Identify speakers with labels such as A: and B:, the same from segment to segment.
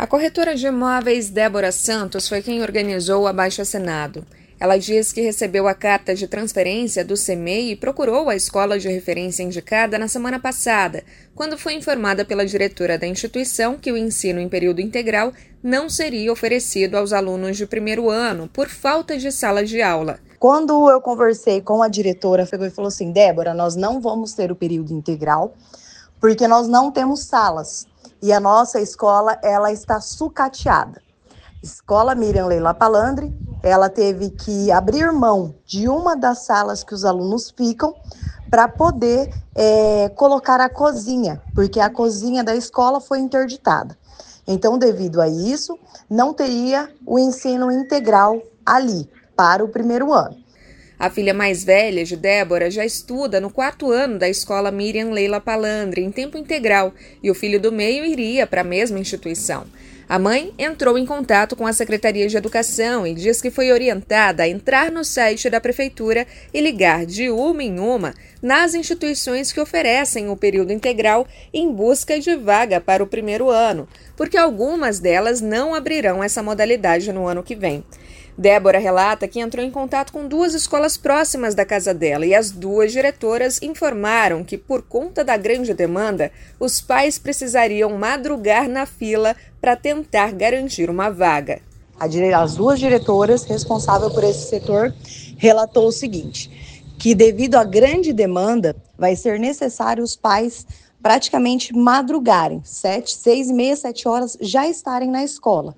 A: A corretora de imóveis Débora Santos foi quem organizou o abaixo-assinado. Ela diz que recebeu a carta de transferência do CEMEI e procurou a escola de referência indicada na semana passada, quando foi informada pela diretora da instituição que o ensino em período integral não seria oferecido aos alunos de primeiro ano por falta de sala de aula.
B: Quando eu conversei com a diretora, pegou e falou assim: Débora, nós não vamos ter o período integral porque nós não temos salas. E a nossa escola, ela está sucateada. Escola Miriam Leila Palandri, ela teve que abrir mão de uma das salas que os alunos ficam para poder colocar a cozinha, porque a cozinha da escola foi interditada. Então, devido a isso, não teria o ensino integral ali para o primeiro ano.
A: A filha mais velha de Débora já estuda no 4º ano da escola Miriam Leila Palandri, em tempo integral, e o filho do meio iria para a mesma instituição. A mãe entrou em contato com a Secretaria de Educação e diz que foi orientada a entrar no site da Prefeitura e ligar de uma em uma nas instituições que oferecem o período integral em busca de vaga para o primeiro ano, porque algumas delas não abrirão essa modalidade no ano que vem. Débora relata que entrou em contato com 2 escolas próximas da casa dela e as 2 diretoras informaram que, por conta da grande demanda, os pais precisariam madrugar na fila para tentar garantir uma vaga.
B: As 2 diretoras responsáveis por esse setor relatou o seguinte, que devido à grande demanda, vai ser necessário os pais praticamente madrugarem, 6h30, 7 horas, já estarem na escola.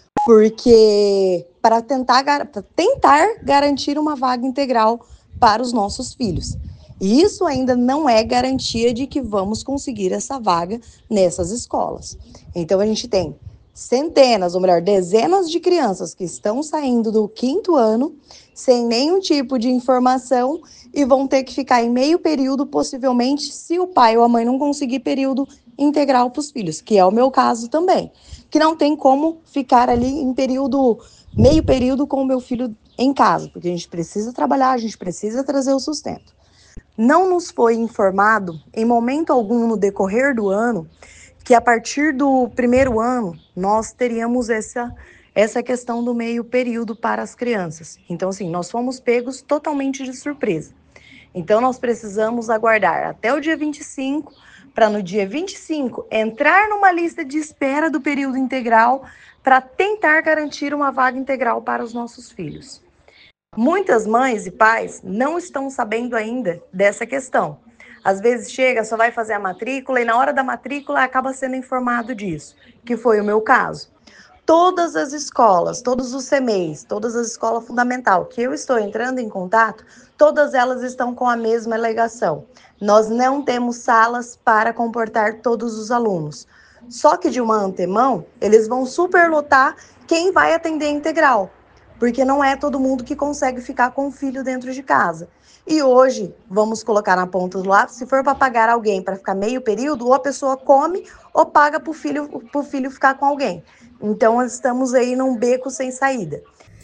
B: Porque para tentar garantir uma vaga integral para os nossos filhos. E isso ainda não é garantia de que vamos conseguir essa vaga nessas escolas. Então, a gente tem centenas, ou melhor, dezenas de crianças que estão saindo do 5º ano sem nenhum tipo de informação e vão ter que ficar em meio período, possivelmente, se o pai ou a mãe não conseguir período integral para os filhos, que é o meu caso também, que não tem como ficar ali em meio período com o meu filho em casa, porque a gente precisa trabalhar, a gente precisa trazer o sustento. Não nos foi informado, em momento algum no decorrer do ano, que a partir do primeiro ano nós teríamos essa questão do meio período para as crianças. Então, assim, nós fomos pegos totalmente de surpresa. Então, nós precisamos aguardar até o dia 25, para no dia 25 entrar numa lista de espera do período integral para tentar garantir uma vaga integral para os nossos filhos. Muitas mães e pais não estão sabendo ainda dessa questão. Às vezes chega, só vai fazer a matrícula e na hora da matrícula acaba sendo informado disso, que foi o meu caso. Todas as escolas, todos os CEMEIs, todas as escolas fundamentais que eu estou entrando em contato, todas elas estão com a mesma alegação. Nós não temos salas para comportar todos os alunos. Só que de uma antemão, eles vão superlotar quem vai atender integral, porque não é todo mundo que consegue ficar com o filho dentro de casa. E hoje, vamos colocar na ponta do lápis, se for para pagar alguém para ficar meio período, ou a pessoa come ou paga para o filho ficar com alguém. Então, estamos aí num beco sem saída.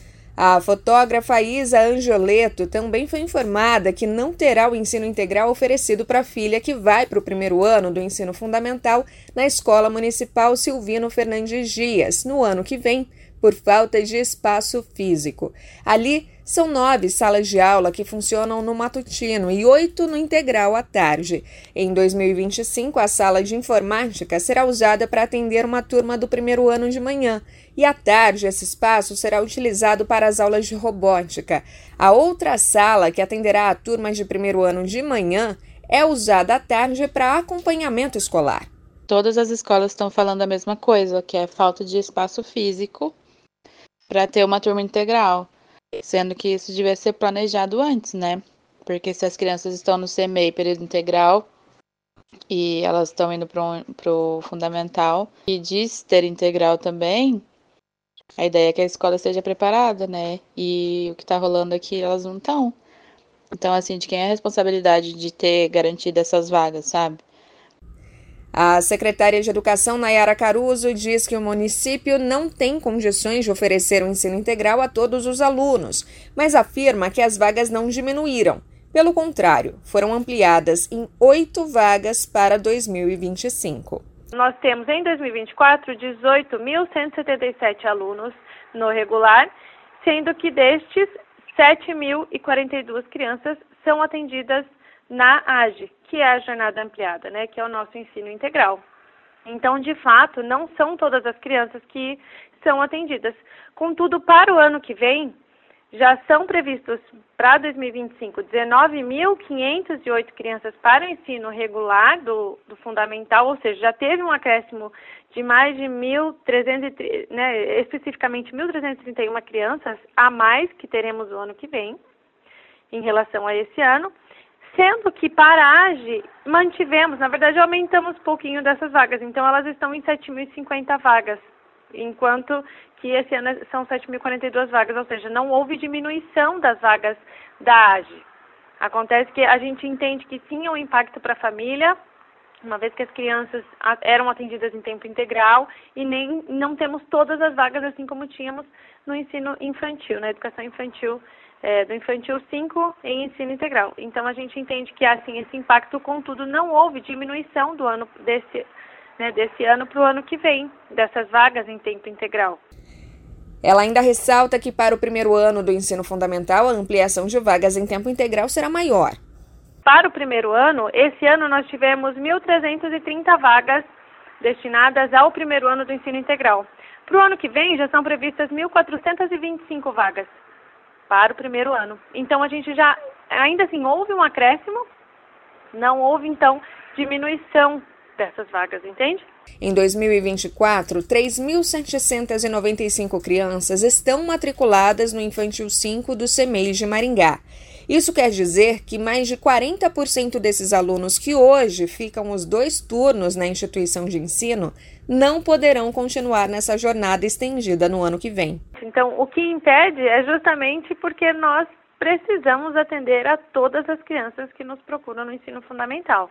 A: A fotógrafa Isa Angioleto também foi informada que não terá o ensino integral oferecido para a filha que vai para o primeiro ano do ensino fundamental na Escola Municipal Silvino Fernandes Dias, no ano que vem, por falta de espaço físico. Ali, são 9 salas de aula que funcionam no matutino e 8 no integral à tarde. Em 2025, a sala de informática será usada para atender uma turma do primeiro ano de manhã e à tarde esse espaço será utilizado para as aulas de robótica. A outra sala, que atenderá a turmas de primeiro ano de manhã, é usada à tarde para acompanhamento escolar.
C: Todas as escolas estão falando a mesma coisa, que é falta de espaço físico para ter uma turma integral. Sendo que isso devia ser planejado antes, né? Porque se as crianças estão no CMEI, período integral, e elas estão indo pro fundamental, e diz ter integral também, a ideia é que a escola esteja preparada, né? E o que tá rolando aqui, elas não estão. Então, assim, de quem é a responsabilidade de ter garantido essas vagas, sabe?
A: A secretária de Educação, Nayara Caruso, diz que o município não tem condições de oferecer o ensino integral a todos os alunos, mas afirma que as vagas não diminuíram. Pelo contrário, foram ampliadas em 8 vagas para 2025.
D: Nós temos em 2024 18.177 alunos no regular, sendo que destes 7.042 crianças são atendidas na AGE, que é a jornada ampliada, né, que é o nosso ensino integral. Então, de fato, não são todas as crianças que são atendidas. Contudo, para o ano que vem, já são previstos para 2025 19.508 crianças para o ensino regular do fundamental, ou seja, já teve um acréscimo de mais de 1.300, né, especificamente 1.331 crianças a mais que teremos o ano que vem, em relação a esse ano, sendo que para a AGE mantivemos, na verdade aumentamos um pouquinho dessas vagas, então elas estão em 7.050 vagas, enquanto que esse ano são 7.042 vagas, ou seja, não houve diminuição das vagas da AGE. Acontece que a gente entende que sim, é um impacto para a família, uma vez que as crianças eram atendidas em tempo integral e não temos todas as vagas assim como tínhamos no ensino infantil, na educação infantil, do infantil 5 em ensino integral. Então a gente entende que assim esse impacto, contudo, não houve diminuição do ano desse ano para o ano que vem, dessas vagas em tempo integral.
A: Ela ainda ressalta que para o primeiro ano do ensino fundamental, a ampliação de vagas em tempo integral será maior.
D: Para o primeiro ano, esse ano nós tivemos 1.330 vagas destinadas ao primeiro ano do ensino integral. Para o ano que vem, já são previstas 1.425 vagas para o primeiro ano. Então, a gente já, ainda assim, houve um acréscimo, não houve, então, diminuição dessas vagas, entende?
A: Em 2024, 3.795 crianças estão matriculadas no Infantil 5 do CEMEI de Maringá. Isso quer dizer que mais de 40% desses alunos que hoje ficam os 2 turnos na instituição de ensino não poderão continuar nessa jornada estendida no ano que vem.
D: Então, o que impede é justamente porque nós precisamos atender a todas as crianças que nos procuram no ensino fundamental.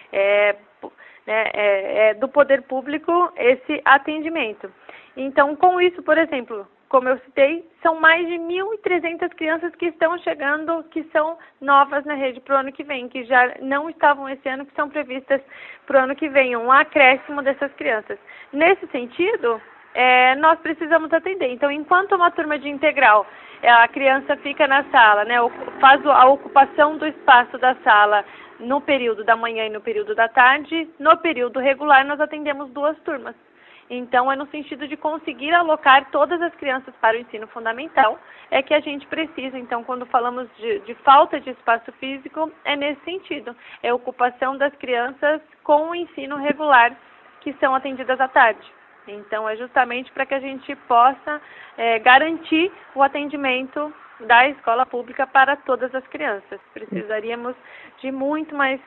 D: Do poder público esse atendimento. Então, com isso, por exemplo, como eu citei, são mais de 1.300 crianças que estão chegando, que são novas na rede para o ano que vem, que já não estavam esse ano, que são previstas para o ano que vem, um acréscimo dessas crianças. Nesse sentido, nós precisamos atender. Então, enquanto uma turma de integral, a criança fica na sala, né, faz a ocupação do espaço da sala no período da manhã e no período da tarde, no período regular nós atendemos 2 turmas. Então, é no sentido de conseguir alocar todas as crianças para o ensino fundamental, é que a gente precisa. Então, quando falamos de falta de espaço físico, é nesse sentido. É a ocupação das crianças com o ensino regular, que são atendidas à tarde. Então, é justamente para que a gente possa garantir o atendimento da escola pública para todas as crianças. Precisaríamos de muito mais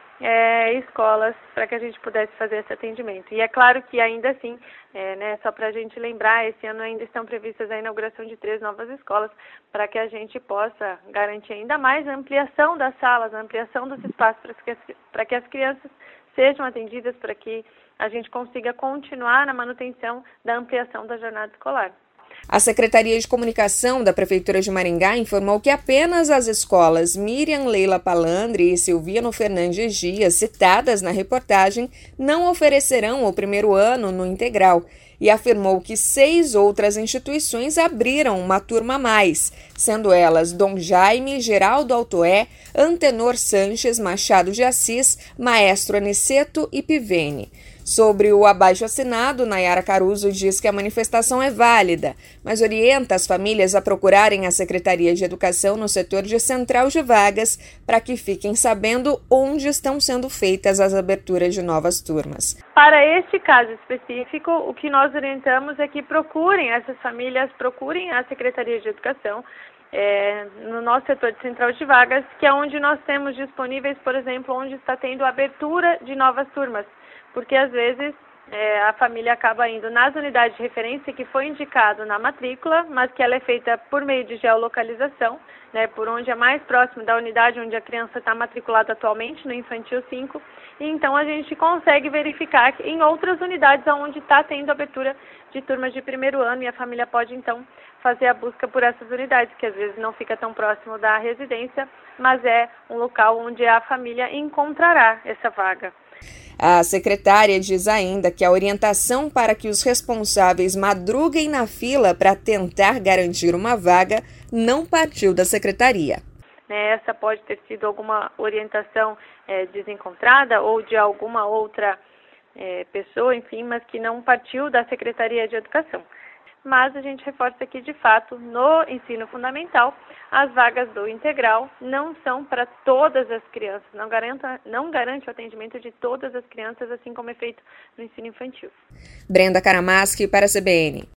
D: escolas para que a gente pudesse fazer esse atendimento. E é claro que ainda assim, só para a gente lembrar, esse ano ainda estão previstas a inauguração de 3 novas escolas para que a gente possa garantir ainda mais a ampliação das salas, a ampliação dos espaços para que as crianças sejam atendidas, para que a gente consiga continuar na manutenção da ampliação da jornada escolar.
A: A Secretaria de Comunicação da Prefeitura de Maringá informou que apenas as escolas Miriam Leila Palandri e Silviano Fernandes Dias, citadas na reportagem, não oferecerão o primeiro ano no integral e afirmou que 6 outras instituições abriram uma turma a mais, sendo elas Dom Jaime, Geraldo Altoé, Antenor Sanches, Machado de Assis, Maestro Aniceto e Pivene. Sobre o abaixo-assinado, Nayara Caruso diz que a manifestação é válida, mas orienta as famílias a procurarem a Secretaria de Educação no setor de central de vagas para que fiquem sabendo onde estão sendo feitas as aberturas de novas turmas.
D: Para este caso específico, o que nós orientamos é que essas famílias procurem a Secretaria de Educação no nosso setor de central de vagas, que é onde nós temos disponíveis, por exemplo, onde está tendo abertura de novas turmas. Porque às vezes a família acaba indo nas unidades de referência que foi indicado na matrícula, mas que ela é feita por meio de geolocalização, por onde é mais próximo da unidade onde a criança está matriculada atualmente, no Infantil 5, e então a gente consegue verificar que em outras unidades onde está tendo abertura de turmas de primeiro ano, e a família pode então fazer a busca por essas unidades, que às vezes não fica tão próximo da residência, mas é um local onde a família encontrará essa vaga.
A: A secretária diz ainda que a orientação para que os responsáveis madruguem na fila para tentar garantir uma vaga não partiu da secretaria.
D: Essa pode ter sido alguma orientação desencontrada ou de alguma outra pessoa, enfim, mas que não partiu da Secretaria de Educação. Mas a gente reforça que, de fato, no ensino fundamental, as vagas do integral não são para todas as crianças, não garante o atendimento de todas as crianças, assim como é feito no ensino infantil.
A: Brenda Karamaschi para a CBN.